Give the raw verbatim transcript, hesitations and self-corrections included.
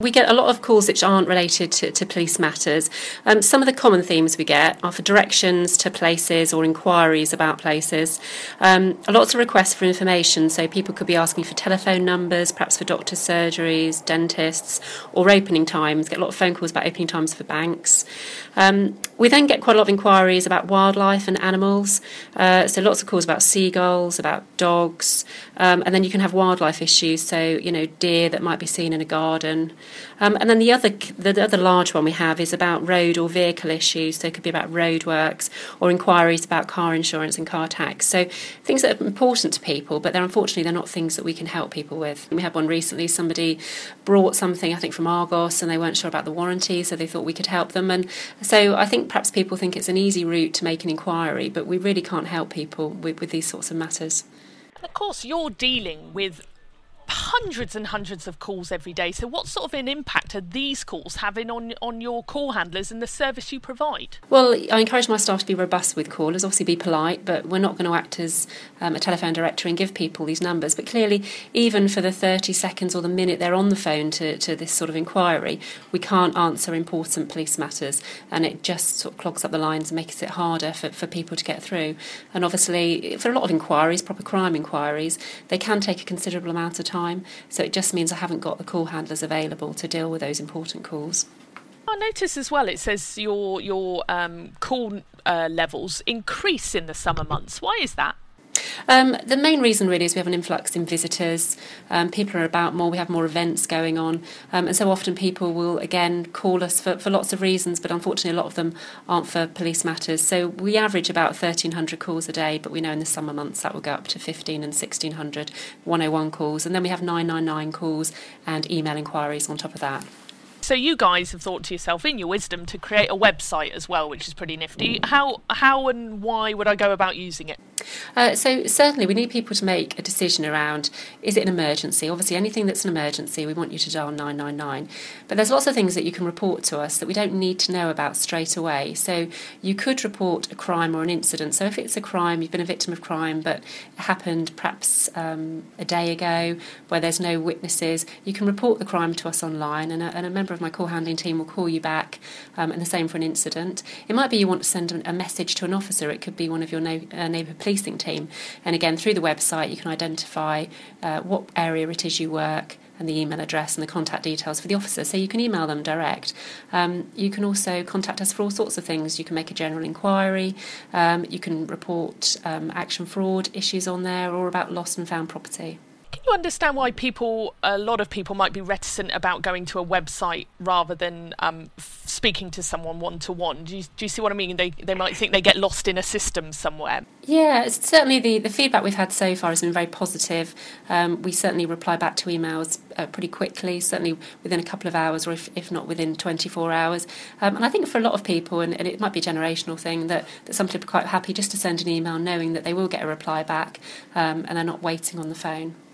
We get a lot of calls which aren't related to, to police matters. Um, some of the common themes we get are for directions to places or inquiries about places. Um, lots of requests for information, so people could be asking for telephone numbers, perhaps for doctors' surgeries, dentists, or opening times. Get a lot of phone calls about opening times for banks. Um, we then get quite a lot of inquiries about wildlife and animals, uh, so lots of calls about seagulls, about dogs, um, and then you can have wildlife issues, so you know deer that might be seen in a garden. Um, and then the other the other large one we have is about road or vehicle issues, so it could be about roadworks or inquiries about car insurance and car tax. So things that are important to people, but they're unfortunately they're not things that we can help people with. We had one recently, somebody brought something I think from Argos and they weren't sure about the warranty, so they thought we could help them. And so I think perhaps people think it's an easy route to make an inquiry, but we really can't help people with, with these sorts of matters. And of course you're dealing with hundreds and hundreds of calls every day. So what sort of an impact are these calls having on on your call handlers and the service you provide? Well, I encourage my staff to be robust with callers, obviously be polite, but we're not going to act as um, a telephone directory and give people these numbers. But clearly, even for the thirty seconds or the minute they're on the phone to, to this sort of inquiry, we can't answer important police matters, and it just sort of clogs up the lines and makes it harder for, for people to get through. And obviously, for a lot of inquiries, proper crime inquiries, they can take a considerable amount of time. So it just means I haven't got the call handlers available to deal with those important calls. I notice as well it says your your um, call uh, levels increase in the summer months. Why is that? Um, the main reason really is we have an influx in visitors. Um, people are about more, we have more events going on, um, and so often people will again call us for, for lots of reasons, but unfortunately a lot of them aren't for police matters. So we average about thirteen hundred calls a day, but we know in the summer months that will go up to fifteen and sixteen hundred one oh one calls, and then we have nine nine nine calls and email inquiries on top of that. So you guys have thought to yourself, in your wisdom, to create a website as well, which is pretty nifty. How how and why would I go about using it? Uh, so certainly we need people to make a decision around, is it an emergency? Obviously anything that's an emergency we want you to dial nine nine nine, but there's lots of things that you can report to us that we don't need to know about straight away. So you could report a crime or an incident. So if it's a crime, you've been a victim of crime but it happened perhaps um, a day ago where there's no witnesses, you can report the crime to us online, and a, and a member of my call handling team will call you back, um, and the same for an incident. It might be you want to send a message to an officer, it could be one of your no, uh, neighbour policing team, and again through the website you can identify uh, what area it is you work and the email address and the contact details for the officer, so you can email them direct. Um, you can also contact us for all sorts of things. You can make a general inquiry, um, you can report um, action fraud issues on there, or about lost and found property. Can you understand why people, a lot of people might be reticent about going to a website rather than um, f- speaking to someone one-to-one? Do you, do you see what I mean? They they might think they get lost in a system somewhere. Yeah, it's certainly the, the feedback we've had so far has been very positive. Um, we certainly reply back to emails uh, pretty quickly, certainly within a couple of hours, or if, if not within twenty-four hours. Um, and I think for a lot of people, and, and it might be a generational thing, that, that some people are quite happy just to send an email knowing that they will get a reply back, um, and they're not waiting on the phone.